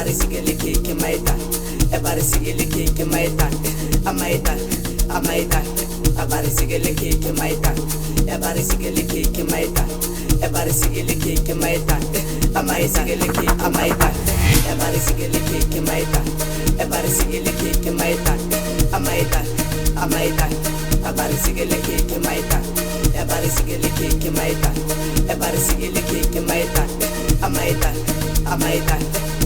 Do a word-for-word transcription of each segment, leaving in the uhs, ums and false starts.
Everybody sigili kiki maita. Everybody sigili kiki maita. Amaita, amaita. Everybody sigili kiki maita. Everybody sigili kiki maita. Everybody sigili kiki maita. Amaita, sigili kiki amaita. Everybody sigili kiki maita. Everybody sigili kiki maita. Amaita, amaita. Everybody sigili kiki maita. Everybody sigili kiki maita. Everybody sigili kiki maita. Amaita, amaita.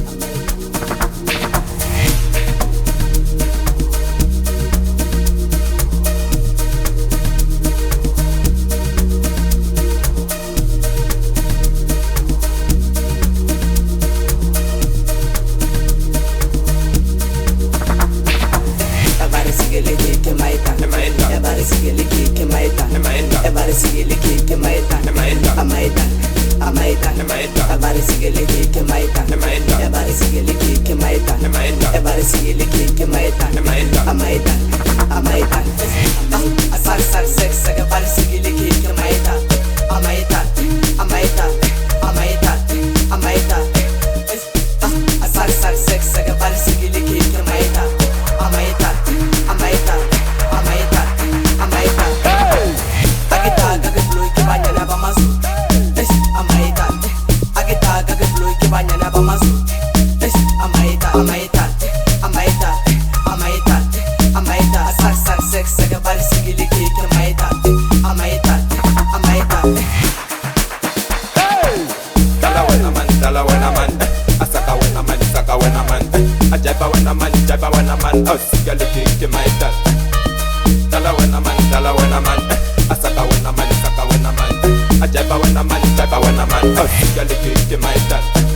Everybody sigili kiki maita. Everybody sigili kiki maita. Everybody sigili kiki maita. Amaita, amaita. Everybody sigili kiki maita. Everybody sigili kiki maita. Everybody sigili kiki maita. Amaita, amaita. Asak sak sek sek. Everybody sigili kiki maita. Amaita, amaita, amaita, amaita. Asak sak sek sek. Everybody sigili kiki maita. Amaita, amaita, amaita, amaita. Agita gaga blue kibanya na bamasu. Es amaita. Agita gaga blue kibanya na bamasu. Es amaita, amaita, amaita, amaita, amaita. Asak sak sek sek. Everybody sigili kiki maita. Amaita, amaita. Dala wena man, dala wena man. Asaka wena man, saka wena man. Ajaiba wena man, jaiba wena man. Oh, sigili kiki maita. Dala wena man, dala wena man. Asaka wena man, saka wena man. Ajaiba wena man, jaiba wena man. Oh, sigili kiki maita.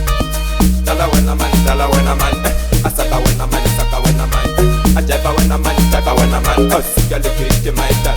Dala wena man, dala wena man. Asaka wena man, saka wena man. Ajaiba wena man, jaiba wena man. Oh, sigili kiki maita.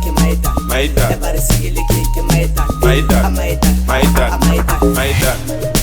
Maida, Maida, Maida, Maida, Maida.